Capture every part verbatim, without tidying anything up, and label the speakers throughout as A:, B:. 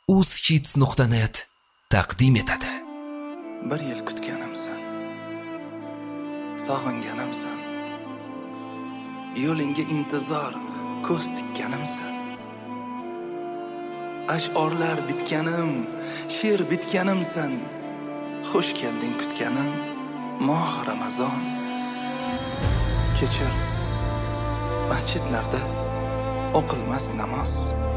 A: uzhits nuqta net taqdim etadi.
B: Bir yil kutganimsan, sog'inganimsan, yo'lingga intizor ko'z tikkanimsan. Ash'orlar bitganim, she'r bitganimsan. Xush kelding kutganim, moh Ramazon. Kechir, masjidlarda o'qilmas namoz.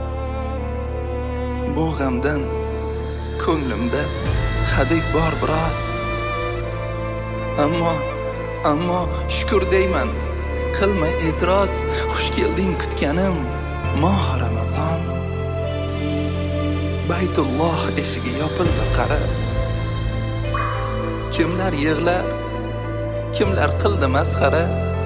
B: Bu g'amdan ko'nglimda hadik bor biroz. Ammo, ammo shukr deyman, qilmay e'tiroz. Xush kelding kutganim, moh Ramazon. Baytulloh eshigi yopildi qara. Kimlar yig'lar, kimlar qildi masxara.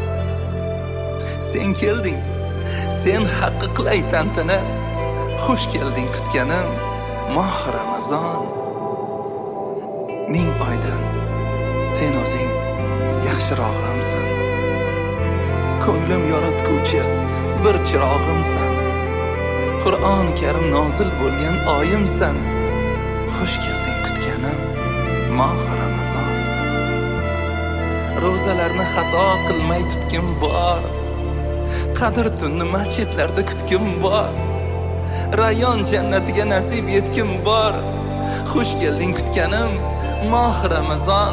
B: Sen kelding, sen haqqi qilay tantana. Xush kelding kutganim, moh Ramazon. Ming oydan sen o'zing yaxshirog'imsan. Ko'nglim yoritguvchi bir chirog'imsan. Qur'on Karim nozil bo'lgan oyimsan. Xush kelding kutganim, moh Ramazon. Ro'zalarni xato qilmay tutkim bor. Qadr tunni masjidlarda kutkim bor. Rayyon jannatiga nasib etkim bor. Xush kelding kutganim, moh Ramazon.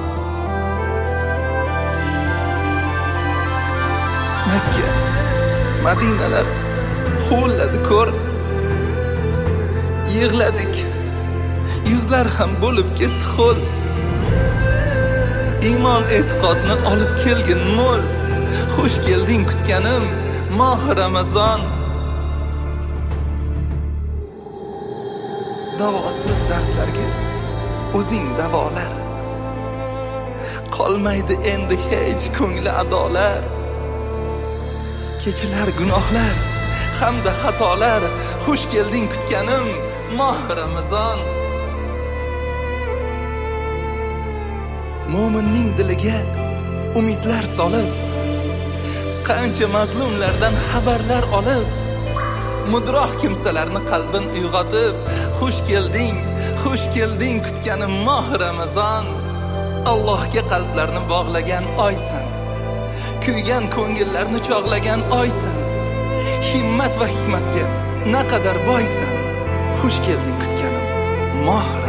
B: Makka, Madinalar huvilladi ko'r. Yig'ladik, yuzlar ham bo'lib ketdi xo'l. Iymon e'tiqodni olib kelgin mo'l. Xush kelding kutganim, moh Ramazon. Davosiz dardlarga o'zing davolar. Qolmaydi endi hech ko'ngli adolar. Kechilar gunohlar hamda xatolar. Xush kelding kutganim, moh Ramazon. Mo'minning diliga umidlar solib, qancha mazlumlardan xabarlar olib, mudroq kimsalarni qalbin uyg'otib. Xush kelding, xush kelding kutganim, moh Ramazon. Allohga qalblarni bog'lagan oysan. Kuygan ko'ngillarni chog'lagan oysan. Himmat va hikmatga naqadar boysan. Xush kelding kutganim, moh